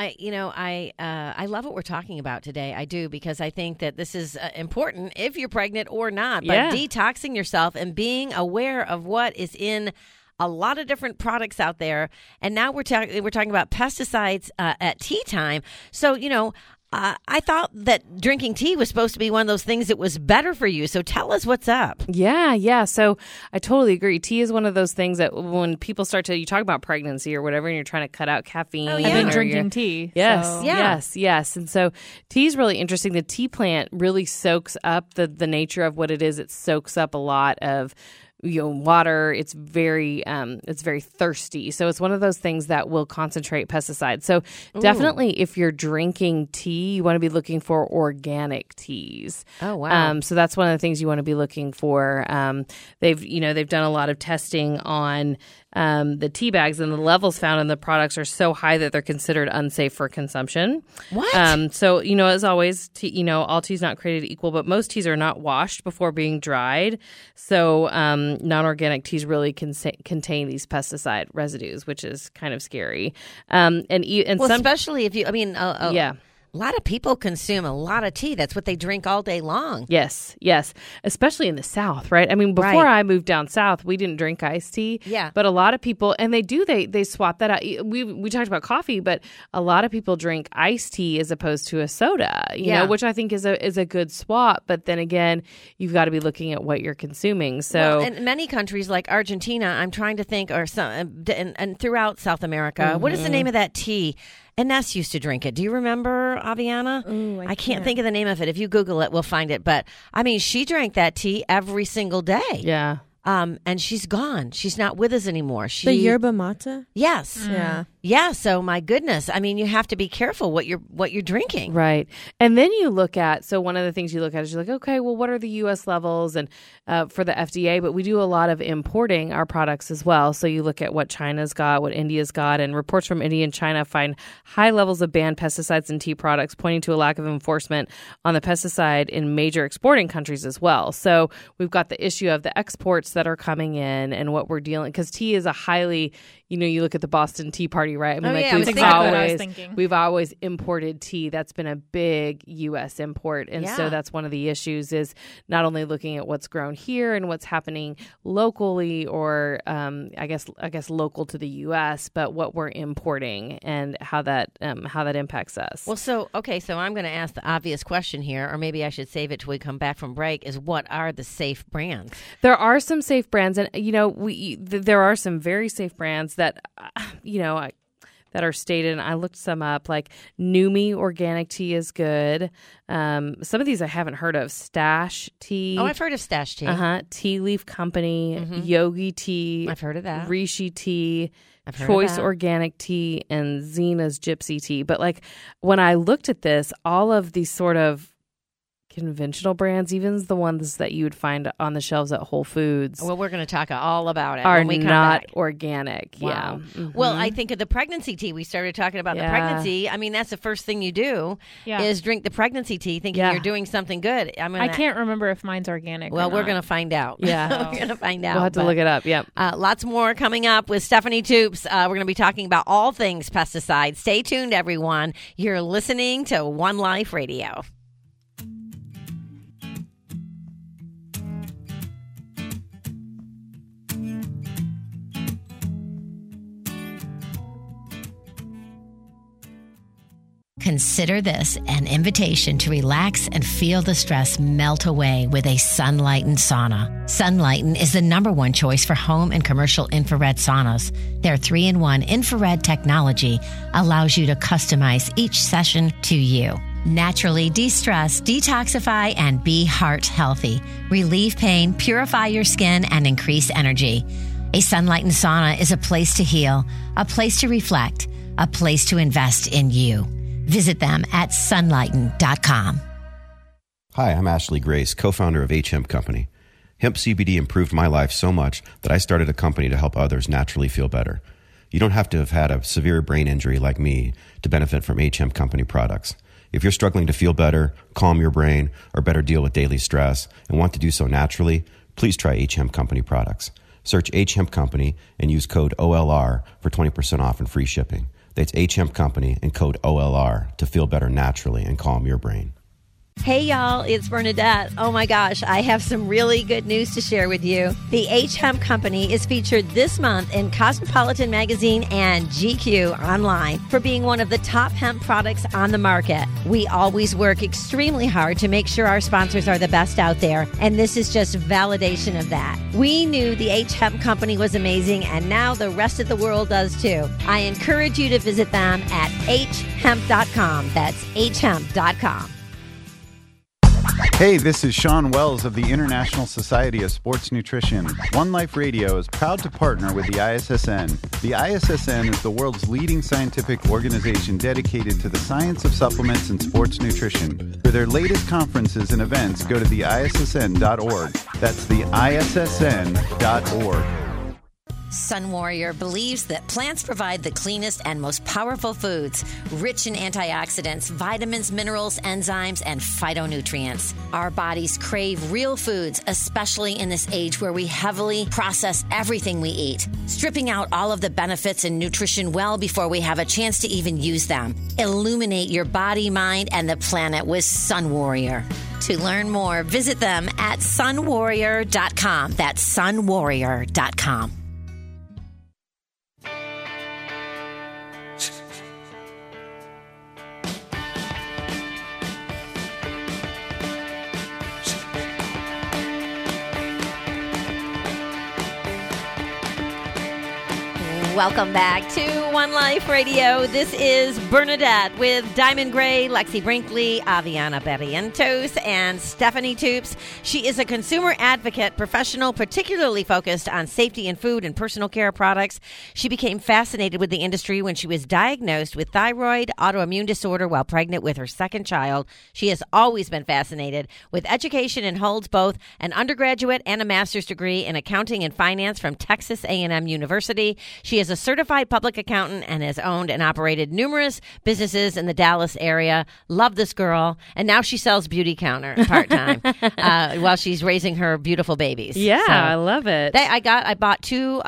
I love what we're talking about today. I do, because I think that this is important if you're pregnant or not. But detoxing yourself and being aware of what is in a lot of different products out there. And now we're talking about pesticides at tea time. So, I thought that drinking tea was supposed to be one of those things that was better for you. So tell us what's up. Yeah. So I totally agree. Tea is one of those things that when people you talk about pregnancy or whatever, and you're trying to cut out caffeine. I've been drinking tea. Yes, so. yes. And so tea is really interesting. The tea plant really soaks up the nature of what it is. It soaks up a lot of water. It's very thirsty. So it's one of those things that will concentrate pesticides. So definitely if you're drinking tea, you want to be looking for organic teas. Oh, wow. So that's one of the things you want to be looking for. They've done a lot of testing on the tea bags, and the levels found in the products are so high that they're considered unsafe for consumption. What? So, as always, all tea's not created equal, but most teas are not washed before being dried. So non-organic teas really contain these pesticide residues, which is kind of scary. Especially if a lot of people consume a lot of tea. That's what they drink all day long. Yes. Especially in the South, right? I mean, before I moved down south, we didn't drink iced tea. Yeah. But a lot of people, and they swap that out. We talked about coffee, but a lot of people drink iced tea as opposed to a soda, you know, which I think is a good swap. But then again, you've got to be looking at what you're consuming. So, in many countries like Argentina, I'm trying to think, or some, and throughout South America, what is the name of that tea? Ines used to drink it. Do you remember, Aviana? Ooh, I can't think of the name of it. If you Google it, we'll find it. But, she drank that tea every single day. Yeah. And she's gone. She's not with us anymore. The yerba mate? Yes. Yeah. Yeah, so my goodness. I mean, you have to be careful what you're drinking. Right. And then you look at, so one of the things you look at is you're like, okay, well, what are the U.S. levels and for the FDA? But we do a lot of importing our products as well. So you look at what China's got, what India's got, and reports from India and China find high levels of banned pesticides in tea products, pointing to a lack of enforcement on the pesticide in major exporting countries as well. So we've got the issue of the exports that are coming in and what we're dealing, because tea is a highly, you look at the Boston Tea Party, right? I mean, we've always imported tea. That's been a big U.S. import. And so that's one of the issues, is not only looking at what's grown here and what's happening locally, or I guess local to the U.S., but what we're importing and how that impacts us. Well, so I'm going to ask the obvious question here, or maybe I should save it till we come back from break, is what are the safe brands? There are some safe brands, and there are some very safe brands that that are stated, and I looked some up. Like Numi organic tea is good. Some of these I haven't heard of. Stash Tea. Oh, I've heard of Stash Tea. Tea Leaf Company, Yogi Tea. I've heard of that. Rishi Tea, Choice Organic Tea, and Zena's Gypsy Tea. But like when I looked at this, all of these sort of conventional brands, even the ones that you would find on the shelves at Whole Foods. Well, we're going to talk all about it are when we come not back. Organic. Wow. Yeah. Mm-hmm. Well, I think of the pregnancy tea. We started talking about the pregnancy. I mean, that's the first thing you do is drink the pregnancy tea, thinking you're doing something good. I can't remember if mine's organic. Well, we're going to find out. Yeah, we're going to find out. We'll have to look it up. Yep. Lots more coming up with Stephanie Toops. We're going to be talking about all things pesticides. Stay tuned, everyone. You're listening to One Life Radio. Consider this an invitation to relax and feel the stress melt away with a Sunlighten sauna. Sunlighten is the #1 choice for home and commercial infrared saunas. Their 3-in-1 infrared technology allows you to customize each session to you. Naturally de-stress, detoxify, and be heart healthy. Relieve pain, purify your skin, and increase energy. A Sunlighten sauna is a place to heal, a place to reflect, a place to invest in you. Visit them at sunlighten.com. Hi, I'm Ashley Grace, co-founder of H Hemp Company. Hemp CBD improved my life so much that I started a company to help others naturally feel better. You don't have to have had a severe brain injury like me to benefit from H Hemp Company products. If you're struggling to feel better, calm your brain, or better deal with daily stress and want to do so naturally, please try H Hemp Company products. Search H Hemp Company and use code OLR for 20% off and free shipping. That's H Hemp Company and code OLR to feel better naturally and calm your brain. Hey y'all, it's Bernadette. Oh my gosh, I have some really good news to share with you. The H Hemp Company is featured this month in Cosmopolitan Magazine and GQ Online for being one of the top hemp products on the market. We always work extremely hard to make sure our sponsors are the best out there, and this is just validation of that. We knew the H Hemp Company was amazing, and now the rest of the world does too. I encourage you to visit them at hemp.com. That's hemp.com. Hey, this is Sean Wells of the International Society of Sports Nutrition. One Life Radio is proud to partner with the ISSN. The ISSN is the world's leading scientific organization dedicated to the science of supplements and sports nutrition. For their latest conferences and events, go to the ISSN.org. That's the ISSN.org. Sun Warrior believes that plants provide the cleanest and most powerful foods, rich in antioxidants, vitamins, minerals, enzymes, and phytonutrients. Our bodies crave real foods, especially in this age where we heavily process everything we eat, stripping out all of the benefits and nutrition well before we have a chance to even use them. Illuminate your body, mind, and the planet with Sun Warrior. To learn more, visit them at sunwarrior.com. That's sunwarrior.com. Welcome back to One Life Radio. This is Bernadette with Diamond Gray, Lexi Brinkley, Aviana Barrientos, and Stephanie Toops. She is a consumer advocate professional, particularly focused on safety in food and personal care products. She became fascinated with the industry when she was diagnosed with thyroid autoimmune disorder while pregnant with her second child. She has always been fascinated with education and holds both an undergraduate and a master's degree in accounting and finance from Texas A&M University. She is a certified public accountant and has owned and operated numerous businesses in the Dallas area. Love this girl. And now she sells beauty counter part-time while she's raising her beautiful babies. Yeah, so I love it. I bought two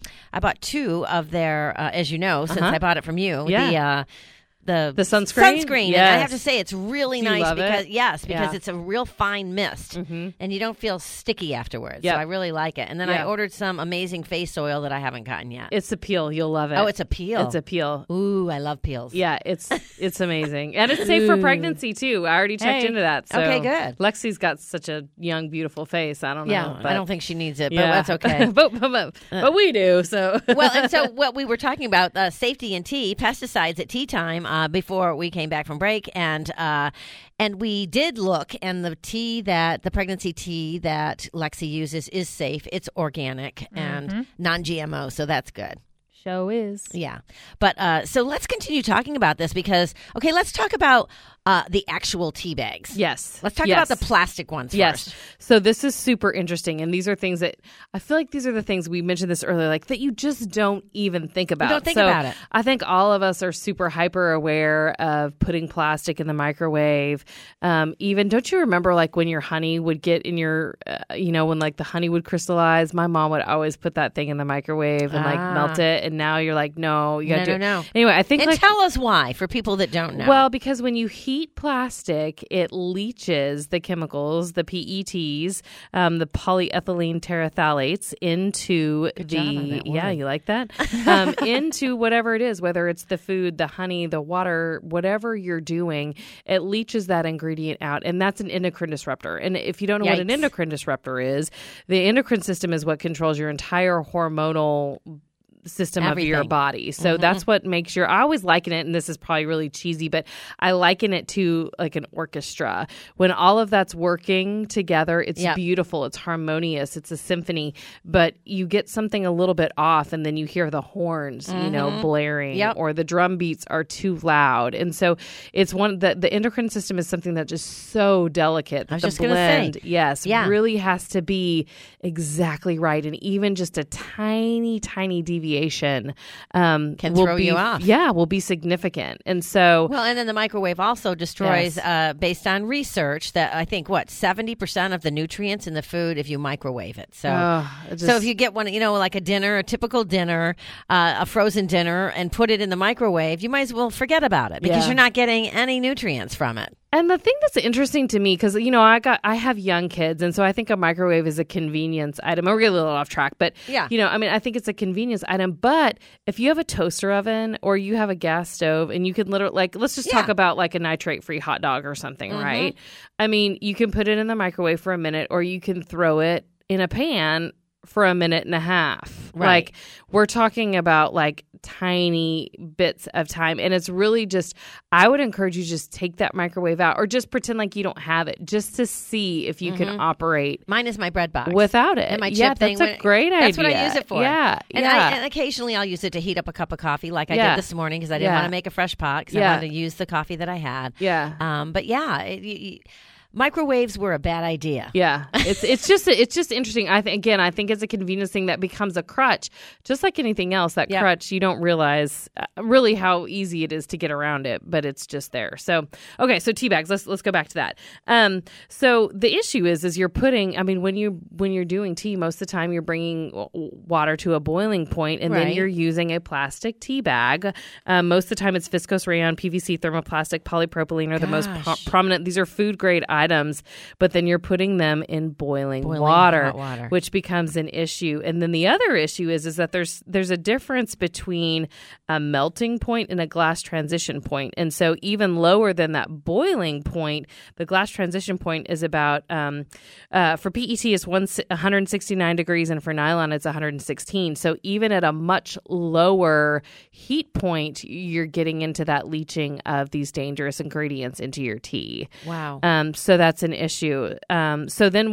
of their, as you know, since I bought it from you. Yeah. The sunscreen? Sunscreen. Yes. And I have to say it's really Do you nice love because it? because it's a real fine mist and you don't feel sticky afterwards. Yep. So I really like it. And then I ordered some amazing face oil that I haven't gotten yet. It's a peel. You'll love it. Oh, it's a peel. It's a peel. Ooh, I love peels. Yeah, it's amazing. And it's safe for pregnancy too. I already checked into that. So okay, good. Lexi's got such a young, beautiful face. I don't know. Yeah, but I don't think she needs it, but that's okay. but we do. So well, and so what we were talking about, safety in tea, pesticides at tea time before we came back from break, and we did look, and the pregnancy tea that Lexi uses is safe. It's organic and non-GMO, so that's good. Show is. Yeah. But so let's continue talking about this because, okay, let's talk about the actual tea bags. Yes. Let's talk about the plastic ones first. So this is super interesting. And these are things that I feel like these are the things we mentioned this earlier, like that you just don't even think about. You don't think about it. I think all of us are super hyper aware of putting plastic in the microwave. Even, don't you remember like when your honey would get in your, when like the honey would crystallize, my mom would always put that thing in the microwave and like melt it. And now you're like, no, you got to do it. Anyway, I think tell us why for people that don't know. Well, because when you heat plastic, it leaches the chemicals, the PETs, the polyethylene terephtalates into you like that? Into whatever it is, whether it's the food, the honey, the water, whatever you're doing, it leaches that ingredient out. And that's an endocrine disruptor. And if you don't know what an endocrine disruptor is, the endocrine system is what controls your entire hormonal system of your body. So that's what makes I always liken it, and this is probably really cheesy, but I liken it to like an orchestra. When all of that's working together, it's beautiful, it's harmonious, it's a symphony, but you get something a little bit off and then you hear the horns, blaring, or the drum beats are too loud. And so it's the endocrine system is something that's just so delicate. I was the just blend, really has to be exactly right. And even just a tiny, tiny deviation can throw you off. Yeah, will be significant. And so, and then the microwave also destroys, based on research, that I think 70% of the nutrients in the food if you microwave it. So, so if you get one, like a typical dinner, a frozen dinner, and put it in the microwave, you might as well forget about it because you're not getting any nutrients from it. And the thing that's interesting to me, because, I have young kids, and so I think a microwave is a convenience item. We're getting a little off track, but, I think it's a convenience item. But if you have a toaster oven or you have a gas stove and you can literally, let's just talk about like a nitrate-free hot dog or something, right? I mean, you can put it in the microwave for a minute or you can throw it in a pan for a minute and a half. Right. Like, we're talking about like tiny bits of time. And it's really just, I would encourage you to just take that microwave out or just pretend like you don't have it just to see if you can operate. Mine is my bread box. Without it. And my chip thing. That's a great idea. That's what I use it for. Yeah. And occasionally I'll use it to heat up a cup of coffee like I did this morning because I didn't want to make a fresh pot because I wanted to use the coffee that I had. Yeah. But microwaves were a bad idea. Yeah, it's just interesting. I think it's a convenience thing that becomes a crutch, just like anything else. That crutch, you don't realize really how easy it is to get around it, but it's just there. So so tea bags. Let's go back to that. So the issue is you're putting. I mean, when you're doing tea, most of the time you're bringing water to a boiling point, and then you're using a plastic tea bag. Most of the time, it's viscose rayon, PVC, thermoplastic, polypropylene are the most prominent. These are food grade items. items, but then you're putting them in boiling water, which becomes an issue. And then the other issue is that there's a difference between a melting point and a glass transition point. And so even lower than that boiling point, the glass transition point is about, for PET, it's 169 degrees, and for nylon, it's 116. So even at a much lower heat point, you're getting into that leaching of these dangerous ingredients into your tea. Wow. So that's an issue. So then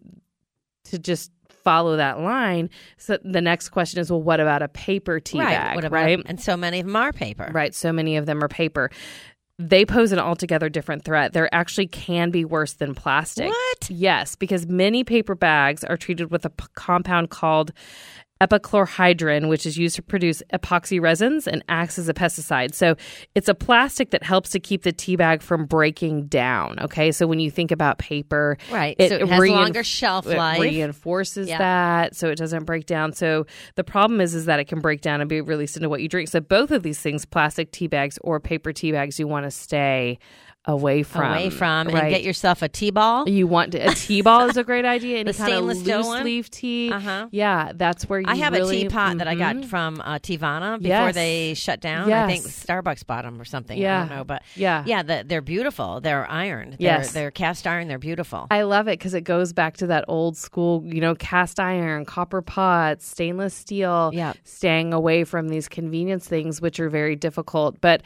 to just follow that line, so the next question is, well, what about a paper tea bag, right? And so many of them are paper. Right, so many of them are paper. They pose an altogether different threat. They actually can be worse than plastic. What? Yes, because many paper bags are treated with a compound called epichlorohydrin, which is used to produce epoxy resins and acts as a pesticide. So it's a plastic that helps to keep the tea bag from breaking down. Okay, so when you think about paper, right, so it has longer shelf life. It reinforces that, so it doesn't break down. So the problem is that it can break down and be released into what you drink. So both of these things, plastic tea bags or paper tea bags, you want to stay away from, and get yourself a tea ball. You want a tea ball is a great idea. Any the kind of stainless steel loose leaf tea. Yeah, that's where you. I have a teapot that I got from Teavana before they shut down. I think Starbucks bought them or something. I don't know, but they're beautiful. They're ironed. They're cast iron. They're beautiful. I love it because it goes back to that old school, cast iron, copper pots, stainless steel. Yeah, staying away from these convenience things, which are very difficult. But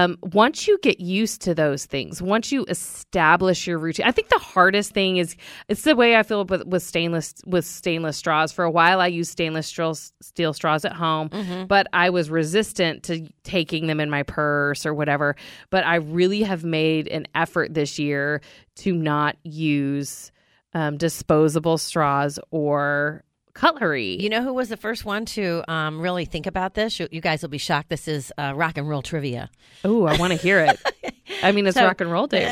once you get used to those things, once you establish your routine, I think the hardest thing is, it's the way I feel with stainless straws. For a while, I used stainless steel straws at home, but I was resistant to taking them in my purse or whatever. But I really have made an effort this year to not use disposable straws or cutlery. You know who was the first one to really think about this? You guys will be shocked. This is rock and roll trivia. Oh, I want to hear it. I mean, it's rock and roll day,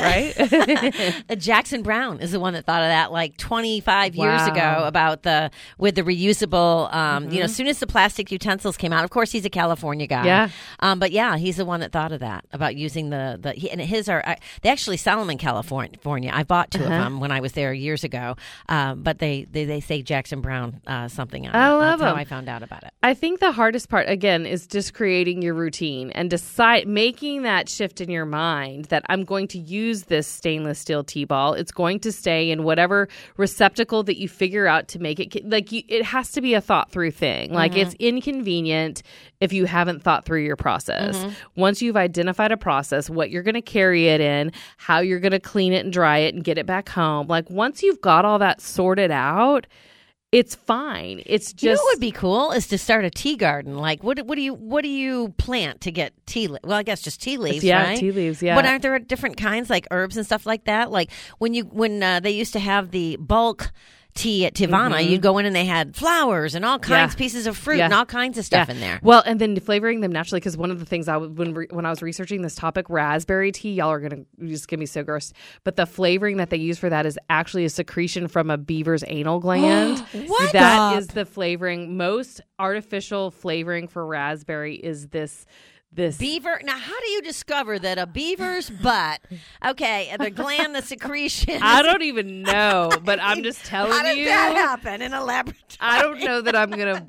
right? Jackson Brown is the one that thought of that like 25 years ago about with the reusable, as soon as the plastic utensils came out. Of course, he's a California guy. Yeah. But he's the one that thought of that, about using and his they actually sell them in California. I bought two of them when I was there years ago. But they say Jackson Brown something on it. I love That's how I found out about it. I think the hardest part, again, is just creating your routine and making that shift in your mind that I'm going to use this stainless steel tea ball. It's going to stay in whatever receptacle that you figure out to make it. It has to be a thought through thing. Like it's inconvenient if you haven't thought through your process. Once you've identified a process, what you're going to carry it in, how you're going to clean it and dry it and get it back home. Like once you've got all that sorted out, it's fine. It's just, what would be cool is to start a tea garden. Like, what do you plant to get tea? Well, I guess just tea leaves, right? Tea leaves. Yeah, but aren't there different kinds, like herbs and stuff like that? Like when they used to have the bulk tea at Teavana, you'd go in and they had flowers and all kinds, pieces of fruit and all kinds of stuff in there. Well, and then flavoring them naturally, because one of the things when I was researching this topic, raspberry tea, y'all are going to just get me so gross, but the flavoring that they use for that is actually a secretion from a beaver's anal gland. What? That is the flavoring. Most artificial flavoring for raspberry is this beaver. Now, how do you discover that a beaver's butt? Okay, the gland, the secretion. I don't even know, but I'm just telling you. How did that happen in a laboratory? I don't know that I'm gonna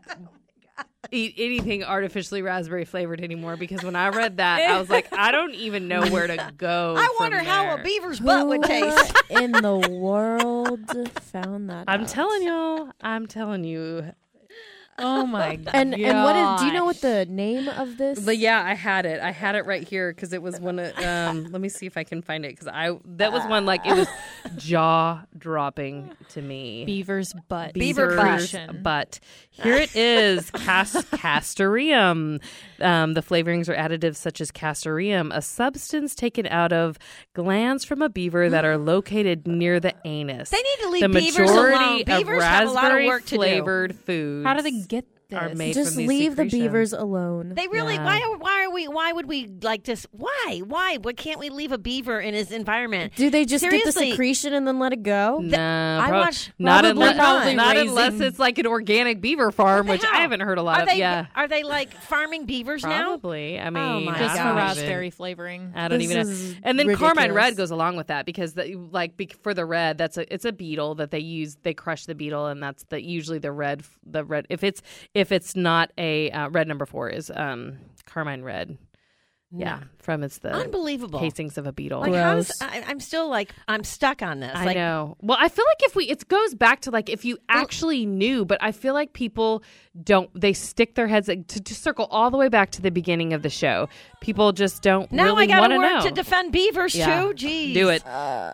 eat anything artificially raspberry flavored anymore, because when I read that, I was like, I don't even know where to go. I wonder how a beaver's butt would taste. In the world found that. I'm telling you. Oh my god! And what do you know what the name of this? But yeah, I had it right here because it was one of. Let me see if I can find it, because that was one, like, it was jaw dropping to me. Beaver's butt. Beaver's butt. Here it is. Castoreum. The flavorings are additives such as castoreum, a substance taken out of glands from a beaver that are located near the anus. They need to leave beavers alone. Beavers have a lot of work to do. Flavored foods. How do they get are made Just from these leave the secretions. beavers alone. They really, why would we like to, why? What can't we leave a beaver in his environment? Do they just get the Seriously. secretion and then let it go? No, not unless it's like an organic beaver farm, which I haven't heard a lot of. Are they like farming beavers now? Probably. I mean, just for raspberry flavoring. I don't even know. And then Carmine Red goes along with that because for the red, it's a beetle that they use. They crush the beetle, and that's usually the red. If it's not a red number 4 is Carmine Red. Yeah, from the unbelievable casings of a beetle. Like, I'm still I'm stuck on this. I know. Well, I feel like it goes back to if you actually knew, but I feel like people don't. They stick their heads to circle all the way back to the beginning of the show. People just don't. Now really I got want to to work know. to defend beavers too. Jeez, do it.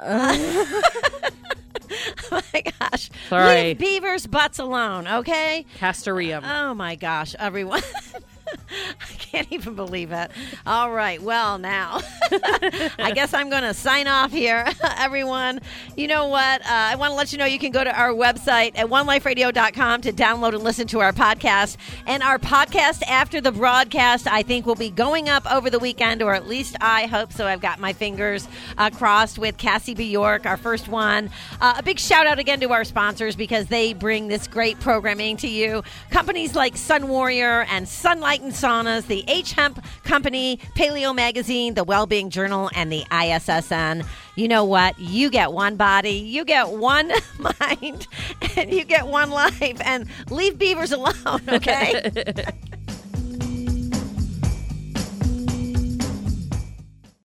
Oh my gosh. Sorry. Leave beavers' butts alone, okay? Castoreum. Oh my gosh, everyone. I can't even believe it. All right. Well, now, I guess I'm going to sign off here, everyone. You know what? I want to let you know you can go to our website at oneliferadio.com to download and listen to our podcast. And our podcast after the broadcast, I think, will be going up over the weekend, or at least I hope so. I've got my fingers crossed with Cassie B. York, our first one. A big shout out again to our sponsors because they bring this great programming to you. Companies like Sun Warrior and Sunlight and Saunas, the H Hemp Company, Paleo Magazine, the Wellbeing Journal, and the ISSN. You know what? You get one body, you get one mind, and you get one life. And leave beavers alone, okay?